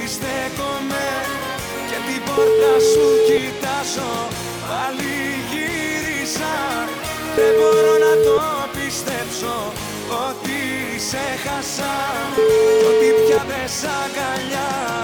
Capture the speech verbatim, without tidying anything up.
στέκομαι και την πόρτα σου κοιτάζω. Πάλι γύρισα, δεν μπορώ να το πιστέψω ότι σε χάσα, ότι πια δεν σ' αγκαλιάζω.